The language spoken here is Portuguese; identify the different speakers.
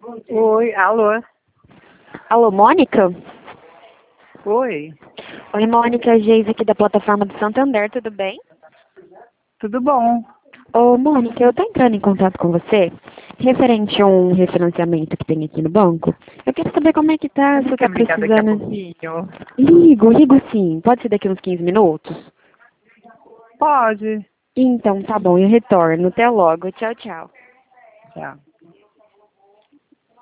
Speaker 1: Oi, alô?
Speaker 2: Alô, Mônica?
Speaker 1: Oi,
Speaker 2: Oi, Mônica, Geise aqui da plataforma do Santander, tudo bem?
Speaker 1: tudo bom?
Speaker 2: Ô, Mônica, eu tô entrando em contato com você referente a um refinanciamento que tem aqui no banco. Eu quero saber como é que tá, se
Speaker 1: Você
Speaker 2: você
Speaker 1: quer
Speaker 2: tá
Speaker 1: me ligar daqui a
Speaker 2: precisando...
Speaker 1: pouquinho?
Speaker 2: Ligo sim. Pode ser daqui uns 15 minutos?
Speaker 1: Pode.
Speaker 2: Então, tá bom, eu retorno. Até logo. Tchau, tchau.
Speaker 1: Tchau.